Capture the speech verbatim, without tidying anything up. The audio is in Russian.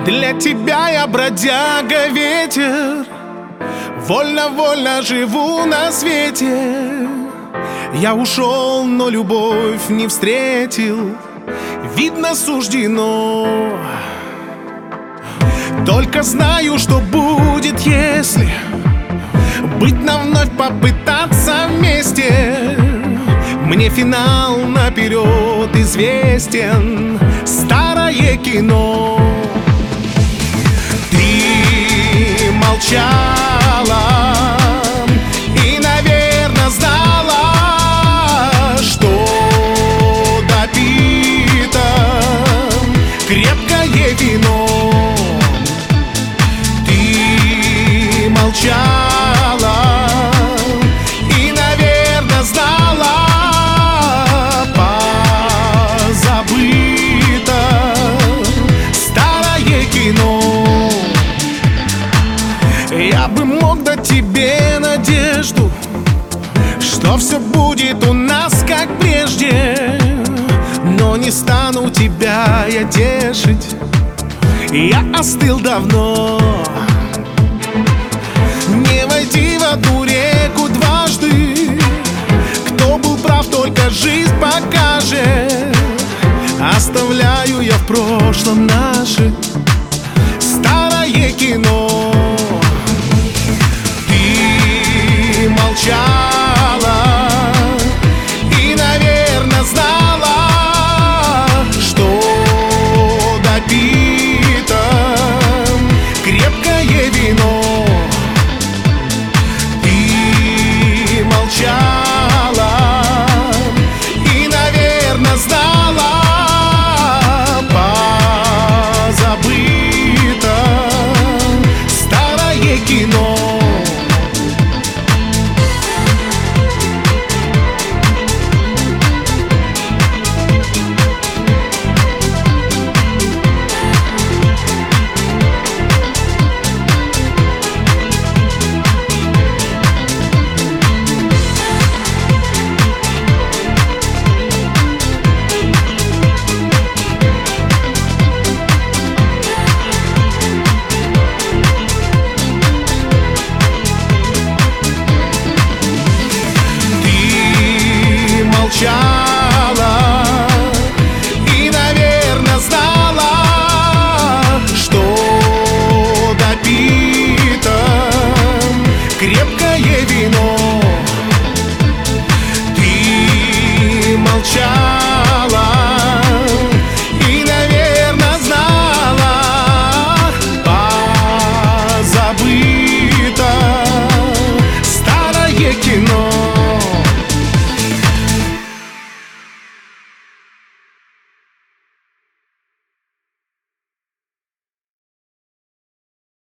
Для тебя я бродяга, ветер, вольно-вольно живу на свете. Я ушел, но любовь не встретил, видно, суждено. Только знаю, что будет, если быть нам вновь, попытаться вместе. Мне финал наперед известен, старое кино. Ты молчала и, наверное, знала, что допито крепкое вино. Ты молчала и, наверное, знала, позабыто старое кино. Я бы мог дать тебе надежду, что все будет у нас как прежде, но не стану тебя я тешить, я остыл давно. Не войти в одну реку дважды, кто был прав, только жизнь покажет. Оставляю я в прошлом наше старое кино.